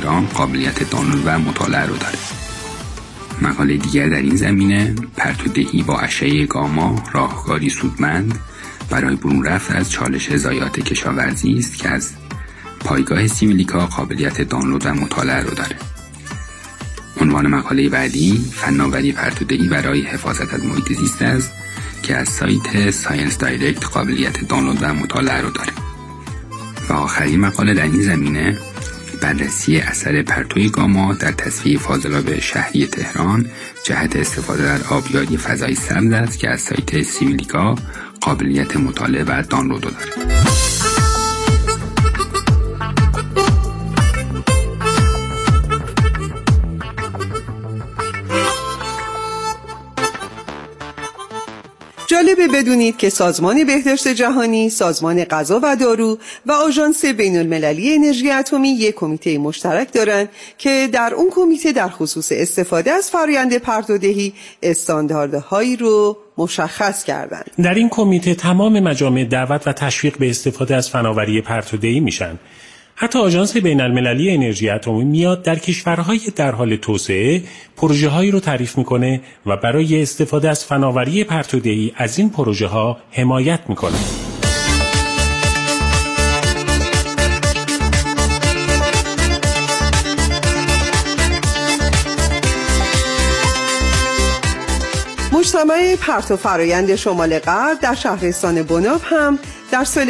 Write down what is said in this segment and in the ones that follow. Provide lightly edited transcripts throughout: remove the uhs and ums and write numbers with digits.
تهران قابلیت دانلود و مطالعه رو داره. مقاله دیگر در این زمینه، پرتودهی با اشعه گاما راهکاری سودمند برای برون رفت از چالش ضایعات کشاورزی است که از پایگاه سیمیلیکا قابلیت دانلود و مطالعه رو داره. عنوان مقاله بعدی فناوری پرتودهی برای حفاظت از محیط زیست است که از سایت ساینس دایرکت قابلیت دانلود و مطالعه رو داره. و آخرین مقاله در این زمینه بررسی اثر پرتوی گاما در تصفیه فاضلاب شهری تهران جهت استفاده در آبیاری فضای سبز است که از سایت سیمیلیکا قابلیت مطالعه و دانلود رو داره. جالبه بدونید که سازمان بهداشت جهانی، سازمان غذا و دارو و آژانس بین‌المللی انرژی اتمی یک کمیته مشترک دارن که در اون کمیته در خصوص استفاده از فرآیند پرتودهی استانداردهایی رو مشخص کردن. در این کمیته تمام مجامع دعوت و تشویق به استفاده از فناوری پرتودهی میشن. حتی آژانس بین‌المللی انرژی اتمی میاد در کشورهای در حال توسعه پروژه‌هایی رو تعریف میکنه و برای استفاده از فناوری پرتودهی از این پروژه‌ها حمایت میکنه. مجتمع پرتو فرآیند شمال غرب در شهرستان بناب هم در سال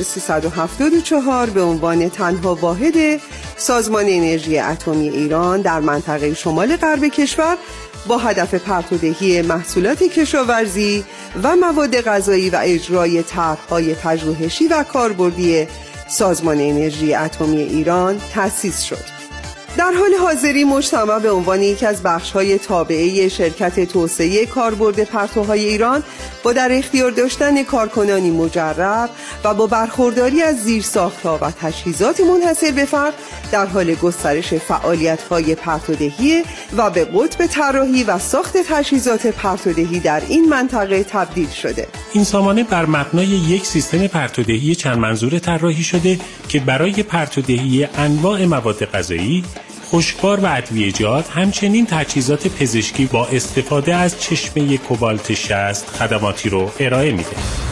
1374 به عنوان تنها واحد سازمان انرژی اتمی ایران در منطقه شمال غرب کشور با هدف پرتودهی محصولات کشاورزی و مواد غذایی و اجرای طرح‌های پژوهشی و کاربردی سازمان انرژی اتمی ایران تأسیس شد. در حال حاضری مجتمع به عنوان یکی از بخش‌های تابعه شرکت توسعه کاربرد پرتوهای ایران با در اختیار داشتن کارکنانی مجرب و با برخورداری از زیرساخت‌ها و تجهیزات منحصر به فرد در حال گسترش فعالیت‌های پرتودهی و به قطب طراحی و ساخت تجهیزات پرتودهی در این منطقه تبدیل شده. این سامانه بر مبنای یک سیستم پرتودهی چند منظوره طراحی شده که برای پرتودهی انواع مواد غذایی، خشکبار و ادویه‌جات، همچنین تجهیزات پزشکی با استفاده از چشمه کوبالت 60 خدماتی رو ارائه میده.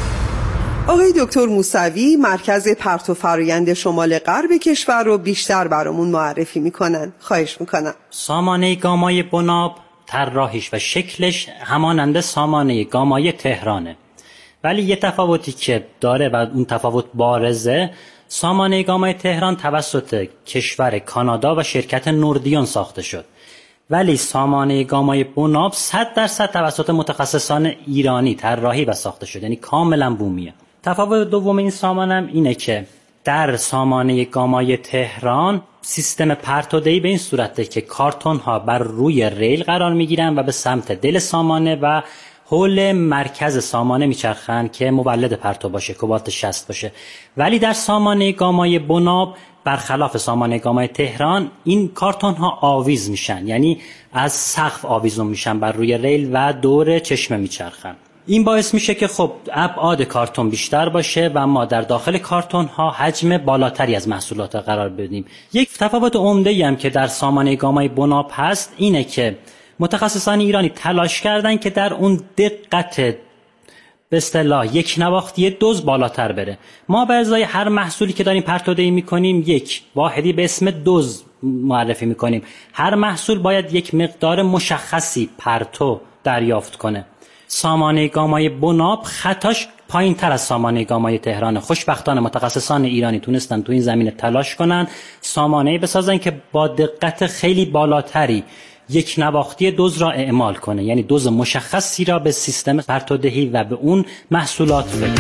آقای دکتر موسوی مرکز پرتو فرآیند شمال غرب کشور رو بیشتر برامون معرفی میکنن. خواهش میکنم. سامانه گامای بناب طراحیش و شکلش همانند سامانه گامای تهرانه، ولی یه تفاوتی که داره و اون تفاوت بارزه، سامانه گامای تهران توسط کشور کانادا و شرکت نوردیون ساخته شد، ولی سامانه گامای بناب 100% توسط متخصصان ایرانی طراحی و ساخته شد، یعنی کاملا بومیه. تفاوت دوم این سامانه هم اینه که در سامانه گامای تهران سیستم پرتودهی به این صورته که کارتون ها بر روی ریل قرار میگیرن و به سمت دل سامانه و حول مرکز سامانه میچرخن که مولد پرتو باشه، کوبالت 60 باشه. ولی در سامانه گامای بناب برخلاف سامانه گامای تهران این کارتون ها آویز میشن، یعنی از سقف آویزون میشن بر روی ریل و دور چشمه میچرخن. این باعث میشه که خب ابعاد کارتون بیشتر باشه و ما در داخل کارتون ها حجم بالاتری از محصولات قرار بدیم. یک تفاوت عمده‌ای هم که در سامانه گامای بناب هست اینه که متخصصان ایرانی تلاش کردن که در اون دقت به اصطلاح یک نواختی دوز بالاتر بره. ما به ازای هر محصولی که داریم پرتودهی میکنیم یک واحدی به اسم دوز معرفی میکنیم. هر محصول باید یک مقدار مشخصی پرتو دریافت کنه. سامانه گامای بناب خطاش پایین تر از سامانه گامای تهران. خوشبختانه متخصصان ایرانی تونستن تو این زمینه تلاش کنن، سامانه‌ای بسازن که با دقت خیلی بالاتری یک نواختی دوز را اعمال کنه، یعنی دوز مشخصی را به سیستم پرتودهی و به اون محصولات بده.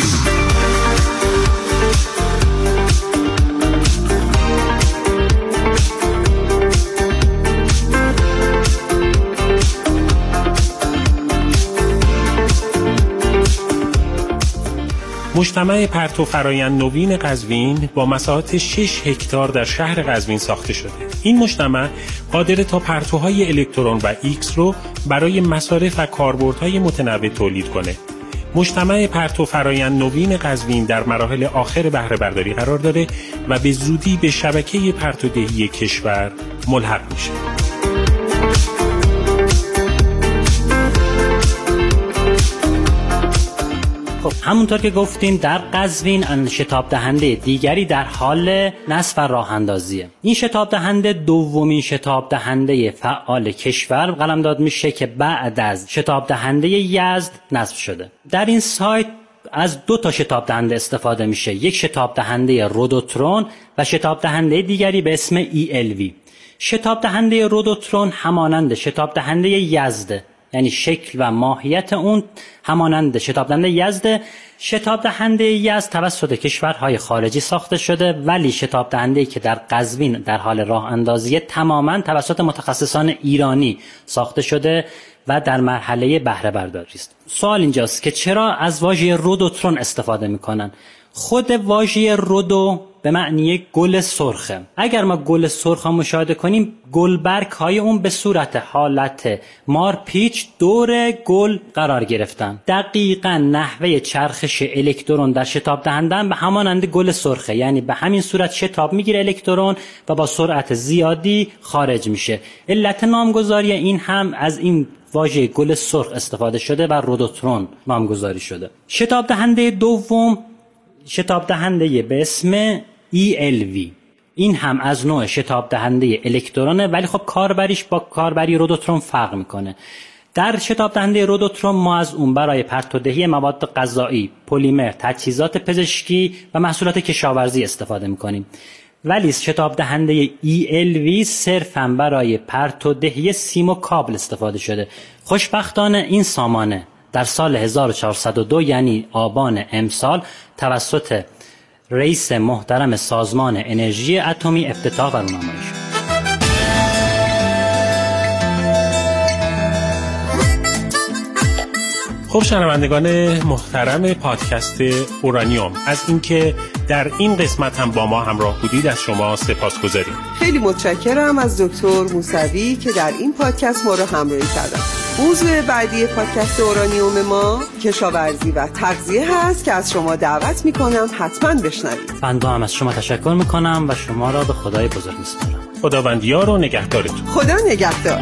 مجتمع پرتو فرآیند نوین قزوین با مساحت 6 هکتار در شهر قزوین ساخته شده. این مجتمع قادر تا پرتوهای الکترون و ایکس رو برای مصارف و کاربردهای متنوع تولید کنه. مجتمع پرتو فرایند نوین قزوین در مراحل آخر بهره برداری قرار داره و به زودی به شبکه پرتودهی کشور ملحق میشه. خب همونطور که گفتیم در قزوین شتاب دهنده دیگری در حال نصب و راه اندازیه. این شتاب دهنده دومین شتاب دهنده فعال کشور قلمداد میشه که بعد از شتاب دهنده یزد نصب شده. در این سایت از 2 شتاب دهنده استفاده میشه، یک شتاب دهنده رودوترون و شتاب دهنده دیگری به اسم ELV. شتاب دهنده رودوترون همانند شتاب دهنده یزد، یعنی شکل و ماهیت اون همانند شتاب دهنده یزد. شتاب دهنده یزد توسط کشورهای خارجی ساخته شده، ولی شتاب دهنده‌ای که در قزوین در حال راه اندازی تماما توسط متخصصان ایرانی ساخته شده و در مرحله بهره برداری است. سوال اینجاست که چرا از واژه رودوترون استفاده میکنن؟ خود واژه رودو به معنی گل سرخه. اگر ما گل سرخ ها مشاهده کنیم، گلبرگ های اون به صورت حالت مارپیچ دور گل قرار گرفتن. دقیقاً نحوه چرخش الکترون در شتاب دهنده به همانند گل سرخه، یعنی به همین صورت شتاب میگیره الکترون و با سرعت زیادی خارج میشه. علت نامگذاری این هم از این واژه گل سرخ استفاده شده و رودوترون نامگذاری شده. شتاب دهنده دوم شتاب دهنده به اسم ELV. این هم از نوع شتاب دهنده الکترونه، ولی خب کاربریش با کاربری رودوترون فرق میکنه. در شتاب دهنده رودوترون ما از اون برای پرتودهی مواد غذایی، پلیمر، تجهیزات پزشکی و محصولات کشاورزی استفاده میکنیم. ولی شتاب دهنده ELV صرفاً برای پرتودهی سیم و کابل استفاده شده. خوشبختانه این سامانه در سال 1402 یعنی آبان امسال توسط رئیس محترم سازمان انرژی اتمی افتتاح و رونمایی شد. خب شنوندگان محترم پادکست اورانیوم، از اینکه در این قسمت هم با ما همراه بودید از شما سپاسگزاریم. خیلی متشکرم از دکتر موسوی که در این پادکست ما رو همراهی کردن. موضوع بعدی پادکست اورانیوم ما کشاورزی و تغذیه هست که از شما دعوت میکنم حتما بشنوید. بنده هم از شما تشکر میکنم و شما را به خدای بزرگ میسپارم. خداوندیار و نگهدارتون. خدا نگهدار.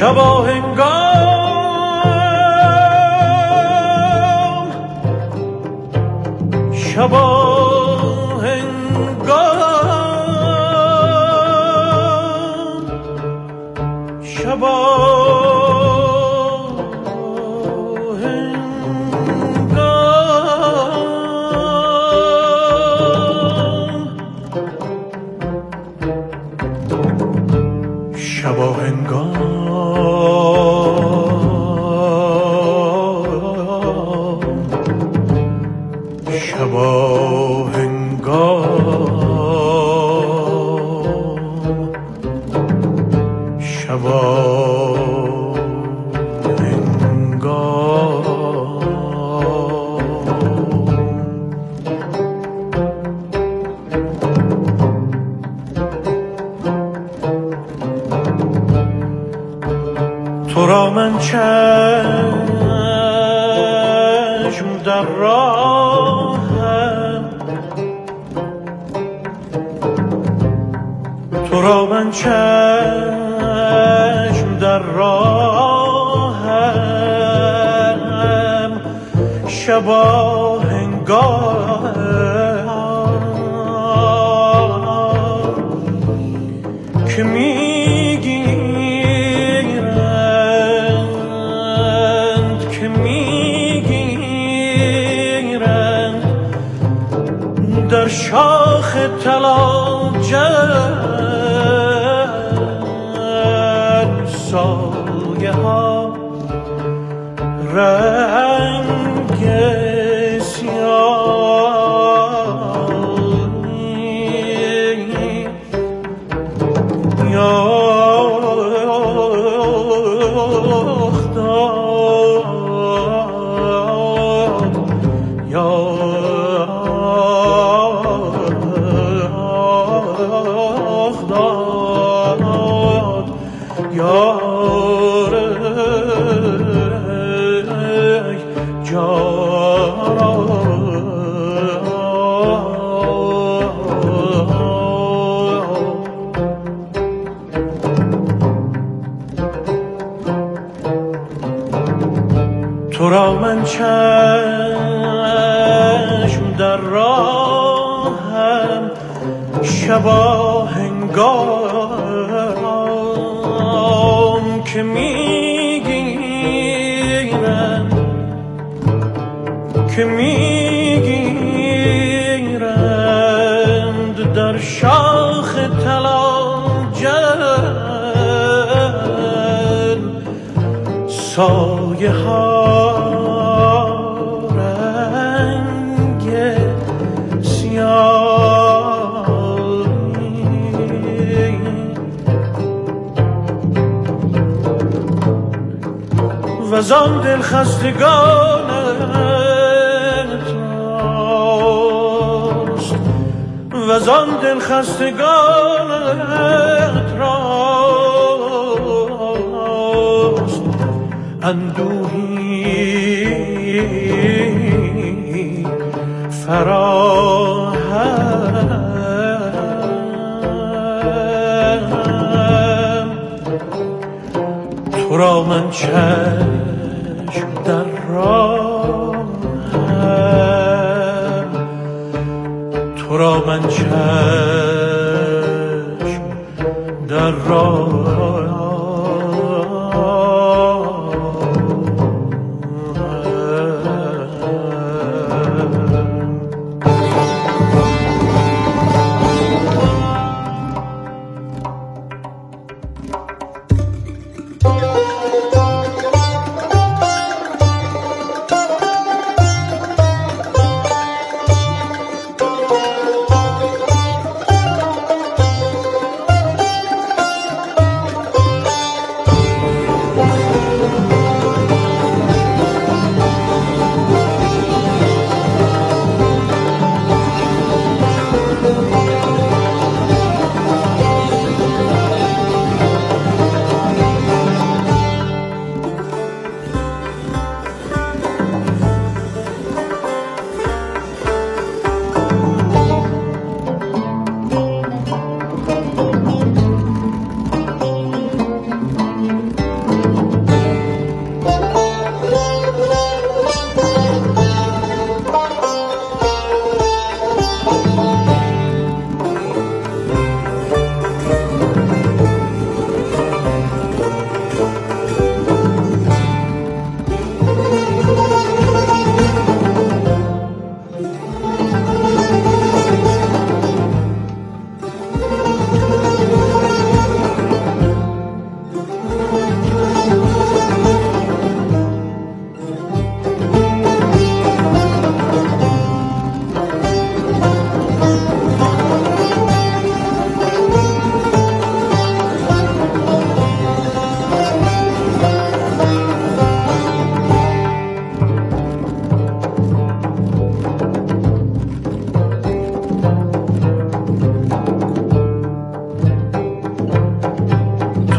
شبا هنگام شبا هنگام شبا شبا هنگام شبا هنگام شبا تو را من چشم در راهم تو را من چشم در راهم شبا هنگام که در شاخ تلاجن سایه ها رنگ سیاهی تو را من چشم در راهم شبا هنگام که میگیرند در شاخ تلاجن سایه ها وزان دل خستگانت راست وزان دل خستگانت راست اندوهی فراهم تو را من چشم در راهم تو را من چشم در راهم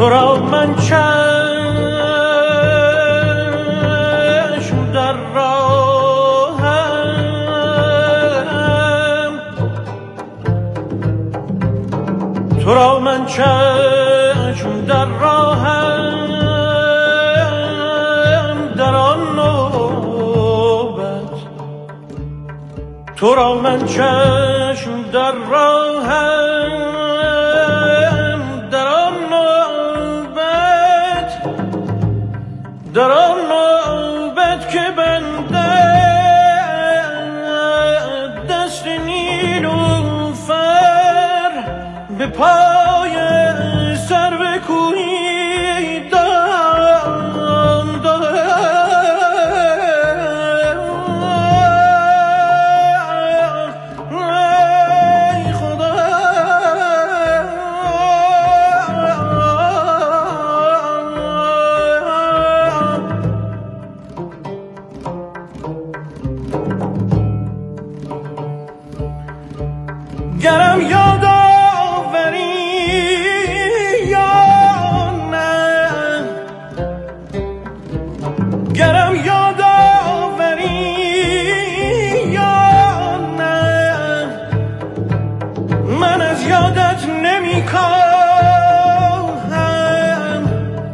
تو را من چشم در راهم، تو را من چشم در راهم، در آن نوبت تو را من چشم در راهم، در آن نوبت، در آن نوبت که بنده دست نیلوفر به پای سرو کوهی دام دارم. ای خدا گرم یاد آوری یا نه، گرم یاد آوری یا نه، من از یادت نمی کاهم.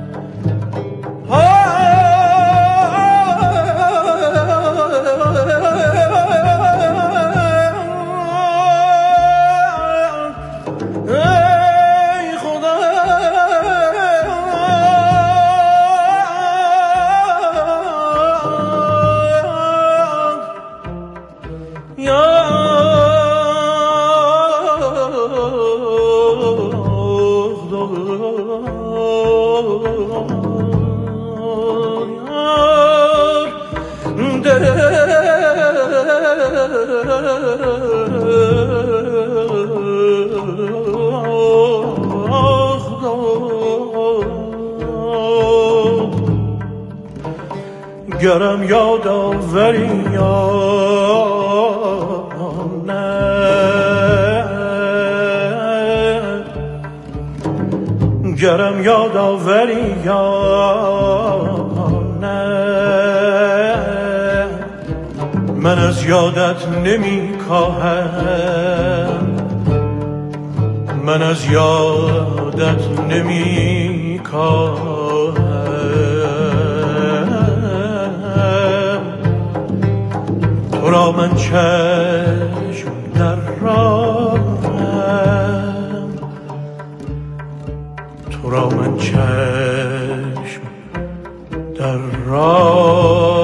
ای خدا گرم یاد آوری یا نه، گرم یاد آوری یا نه، من از یادت نمی کاهم، من از یادت نمی کاهم. تو را من چشم در راهم، تو را من چشم در راهم.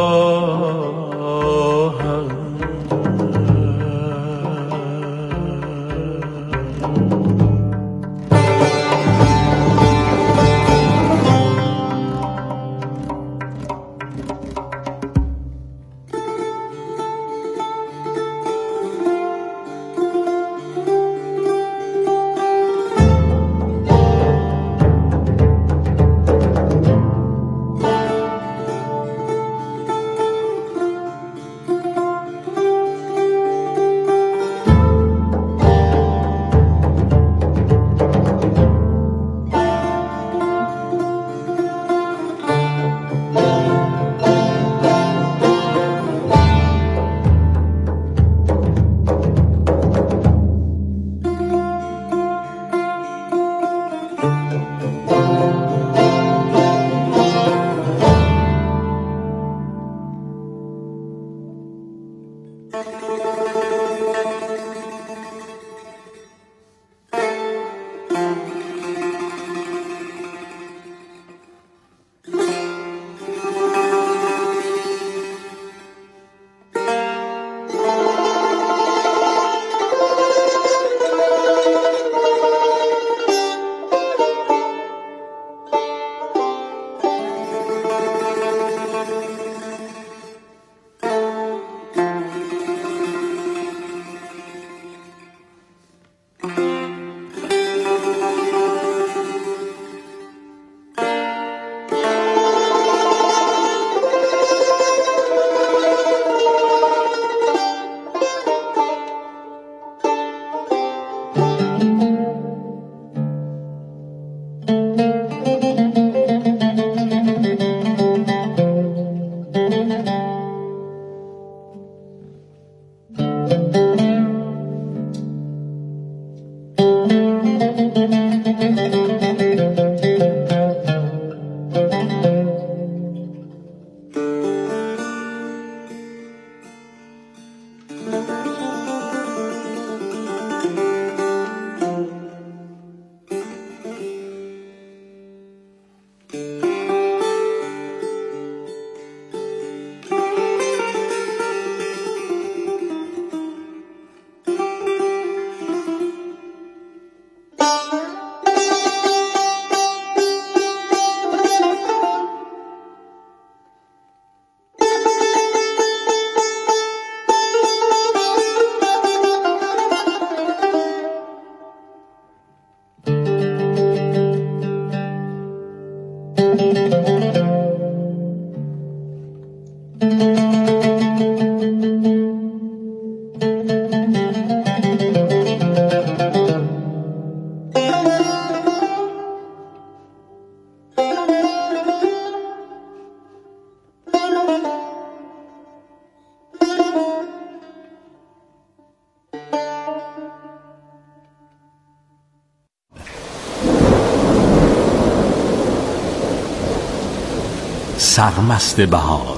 سرمست بهار،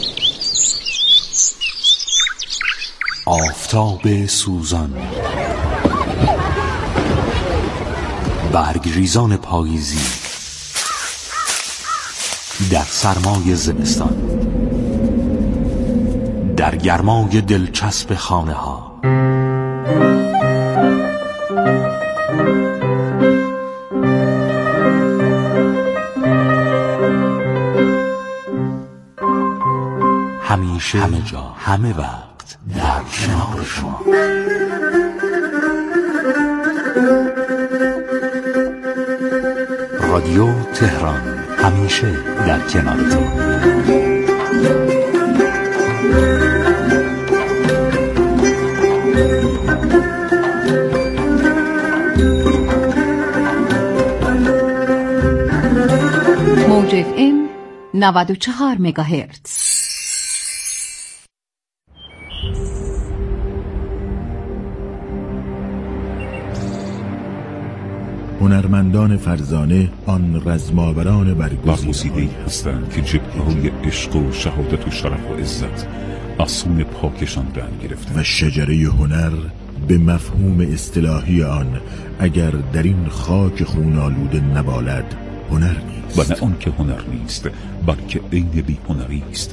آفتاب سوزان، برگریزان پاییزی در سرمای زمستان، در گرمای دلچسب خانه ها، همیشه، همه جا، همه وقت در کنار شما. رادیو تهران، همیشه در کنارتون. موج FM 94 مگاهرتز. هنرمندان فرزانه آن رزماوران برگزیده‌ای هستند که جبهه‌های عشق و شهادت و شرف و عزت آسون پاکشان رنگ گرفته و شجره هنر به مفهوم اصطلاحی آن اگر در این خاک خون‌آلوده نبالد هنر نیست. و نه آن که هنر نیست بلکه عین بی هنری است.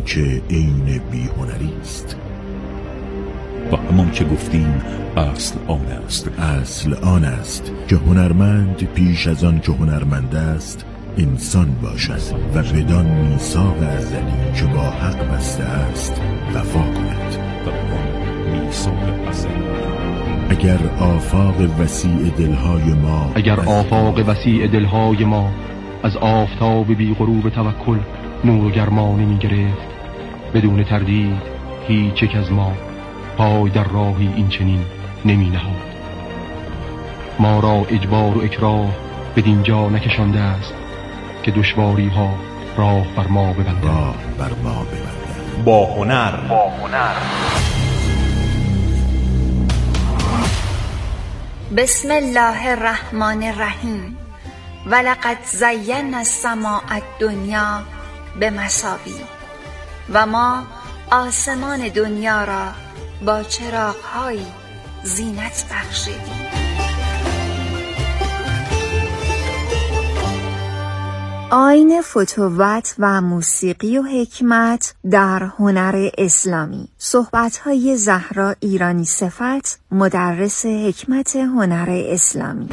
و همان که گفتیم اصل آن است که هنرمند پیش از آن که هنرمند است انسان باشد و بدان میثاق ازلی که با حق بسته است وفا کند. اگر آفاق وسیع دلهای ما از آفتاب بی غروب توکل نور و گرما نمی گرفت، بدون تردید هیچ یک از ما پای در راهی این چنین نمی نهاد. ما را اجبار و اکراه بدین جا نکشانده است که دشواری ها راه بر ما ببندند. با هنر بسم الله الرحمن الرحیم. ولقد زینا السماء الدنیا بمصابیح، و ما آسمان دنیا را با چراغ‌هایی زینت بخشیدیم. آیین فتوت و موسیقی و حکمت در هنر اسلامی. صحبت‌های زهرا ایرانی صفت، مدرس حکمت هنر اسلامی.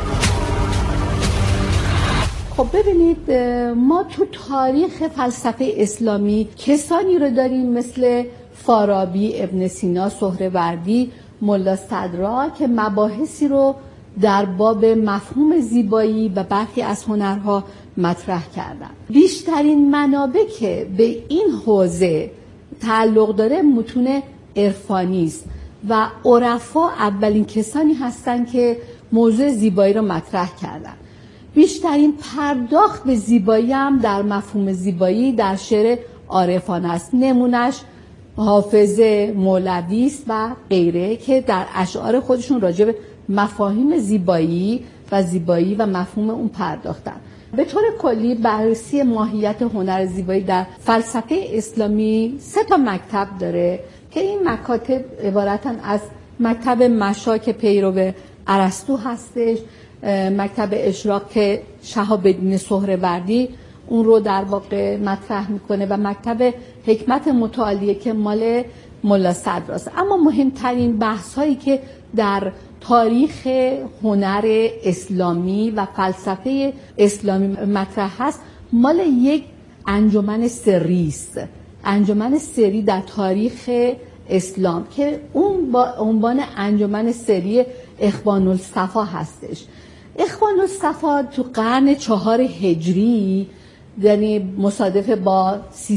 خب ببینید، ما تو تاریخ فلسفه اسلامی کسانی رو داریم مثل فارابی، ابن سینا، سهروردی، ملا صدرا که مباحثی رو در باب مفهوم زیبایی و برخی از هنرها مطرح کردن. بیشترین منابع که به این حوزه تعلق داره متون عرفانی است و عرفا اولین کسانی هستند که موضوع زیبایی رو مطرح کردن. بیشترین پرداخت به زیبایی هم در مفهوم زیبایی در شعر عارفان است. نمونش حافظ، مولوی است و غیره که در اشعار خودشون راجع به مفاهیم زیبایی و مفهوم اون پرداختن. به طور کلی بررسی ماهیت هنر زیبایی در فلسفه اسلامی 3 مکتب داره که این مکاتب عبارتن از مکتب مشا که پیرو ارسطو هستش، مکتب اشراق که شهاب الدین سهروردی اون رو در واقع مطرح میکنه و مکتب حکمت متعالیه که مال ملا صدراست. اما مهمترین بحث هایی که در تاریخ هنر اسلامی و فلسفه اسلامی مطرح هست مال یک انجمن سری است، انجمن سری در تاریخ اسلام که اون با عنوان انجمن سری اخوان الصفا هستش. اخوان الصفا تو قرن 4 هجری، یعنی مصادف با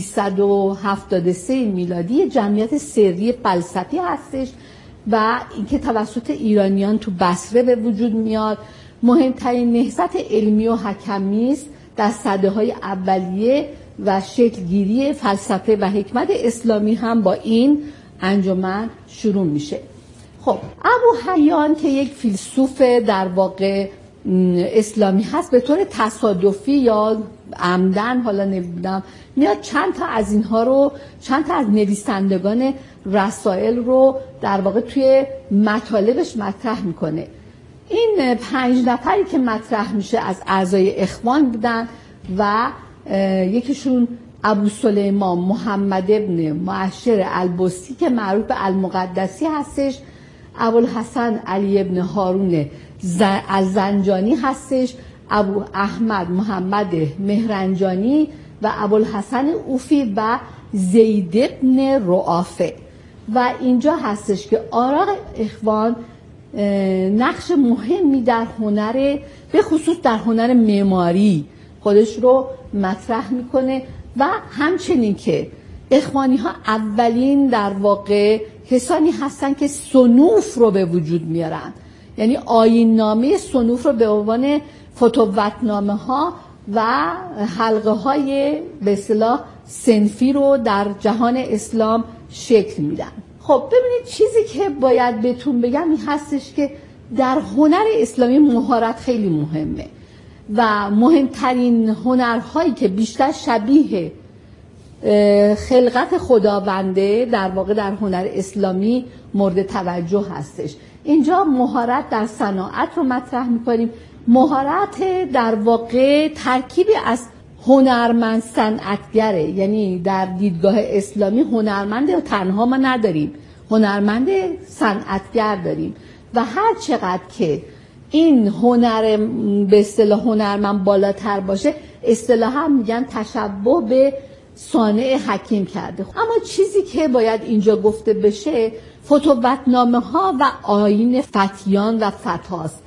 373 میلادی، جمعیت سری فلسفی هستش و اینکه توسط ایرانیان تو بصره به وجود میاد. مهمترین نهضت علمی و حکمی است در سده‌های اولیه و شکلگیری فلسفه و حکمت اسلامی هم با این انجمن شروع میشه. خب ابو حیان که یک فیلسوف در واقع اسلامی هست، به طور تصادفی یا عمدن حالا نمیدونم میاد چند تا از نویسندگان رسائل رو در واقع توی مطالبش مطرح میکنه. این 5 نفری که مطرح میشه از اعضای اخوان بودن و یکیشون ابو سلیمان محمد ابن معشر البستی که معروف به المقدسی هستش، ابوالحسن علی ابن هارون الزنجانی هستش، ابو احمد محمد مهرنجانی و ابوالحسن اوفی و زید ابن رعافه. و اینجا هستش که آراء اخوان نقش مهمی در هنر، به خصوص در هنر معماری خودش رو مطرح میکنه و همچنین که اخوانی ها اولین در واقع کسانی هستن که صنوف رو به وجود میارن، یعنی آیین نامه صنوف رو به عنوان فتوتنامه ها و حلقه های به اصطلاح صنفی رو در جهان اسلام شکل میدن. خب ببینید، چیزی که باید بهتون بگم این هستش که در هنر اسلامی مهارت خیلی مهمه و مهمترین هنرهایی که بیشتر شبیه خلقت خداونده در واقع در هنر اسلامی مورد توجه هستش. اینجا مهارت در صناعت رو مطرح می‌کنیم. مهارت در واقع ترکیبی از هنرمند صنعتگره، یعنی در دیدگاه اسلامی هنرمند تنها ما نداریم، هنرمند صنعتگر داریم و هر چقدر که این هنر به اصطلاح هنرمند بالاتر باشه، اصطلاحاً میگن تشبه به صانع حکیم کرده. اما چیزی که باید اینجا گفته بشه فتوتنامه ها و آیین فتیان و فتاست